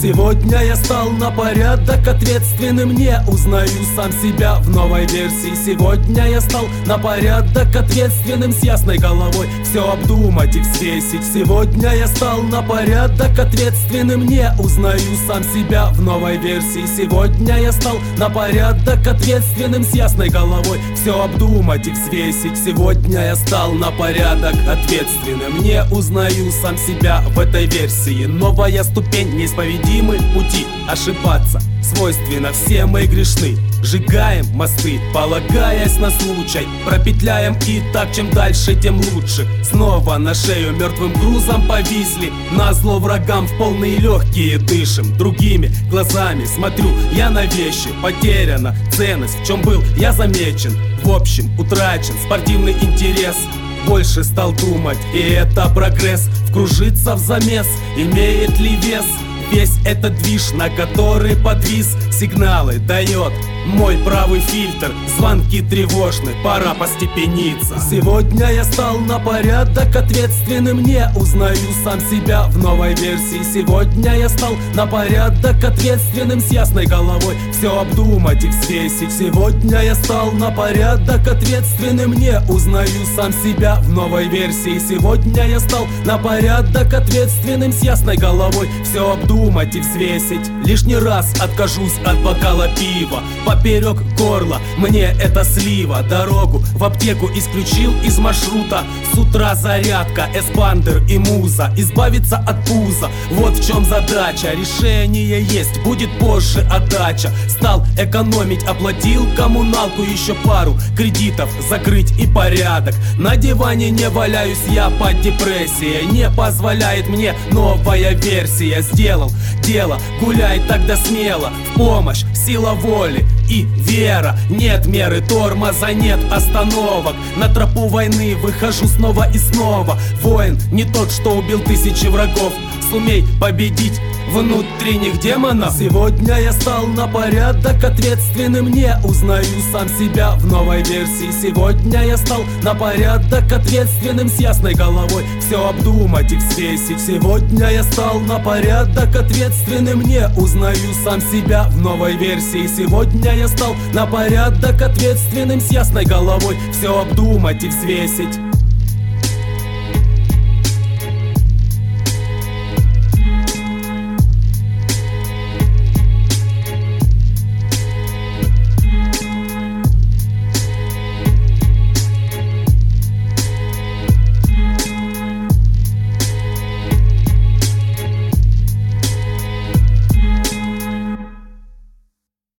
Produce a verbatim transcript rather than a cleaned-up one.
Сегодня я стал на порядок ответственным, не узнаю сам себя в новой версии. Сегодня я стал на порядок ответственным, с ясной головой все обдумать и взвесить. Сегодня я стал на порядок ответственным, не узнаю сам себя в новой версии. Сегодня я стал на порядок ответственным, с ясной головой все обдумать и взвесить. Сегодня я стал на порядок ответственным, не узнаю сам себя в этой версии. Новая ступень, неисповедимы пути, ошибаться свойственно, все мы грешны. Сжигаем мосты, полагаясь на случай, пропетляем и так, чем дальше, тем лучше. Снова на шею мертвым грузом повисли, назло врагам в полные легкие дышим. Другими глазами смотрю я на вещи, потеряна ценность, в чем был я замечен. В общем, утрачен спортивный интерес, больше стал думать, и это прогресс. Вкружиться в замес, имеет ли вес весь этот движ, на который подвис? Сигналы дает мой правый фильтр, звонки тревожны, пора постепениться. Сегодня я стал на порядок ответственным, не узнаю сам себя в новой версии. Сегодня я стал на порядок ответственным, с ясной головой все обдумать и взвесить. Сегодня я стал на порядок ответственным, не узнаю сам себя в новой версии. Сегодня я стал на порядок ответственным, с ясной головой все обдумать и взвесить. Лишний раз откажусь от бокала пива, поперек горла мне это слива. Дорогу в аптеку исключил из маршрута, с утра зарядка, эспандер и муза. Избавиться от пуза, вот в чем задача. Решение есть, будет позже отдача. Стал экономить, оплатил коммуналку, еще пару кредитов закрыть и порядок. На диване не валяюсь я под депрессией, не позволяет мне новая версия. Сделал дело, гуляй тогда смело, в помощь сила воли и вера. Нет меры тормоза, нет остановок, на тропу войны выхожу снова и снова. Воин не тот, что убил тысячи врагов, сумей победить внутренних демонов. Сегодня я стал на порядок ответственным, не узнаю сам себя в новой версии. Сегодня я стал на порядок ответственным, с ясной головой все обдумать и взвесить. Сегодня я стал на порядок ответственным, не узнаю сам себя в новой версии. Сегодня я стал на порядок ответственным, с ясной головой все обдумать и взвесить.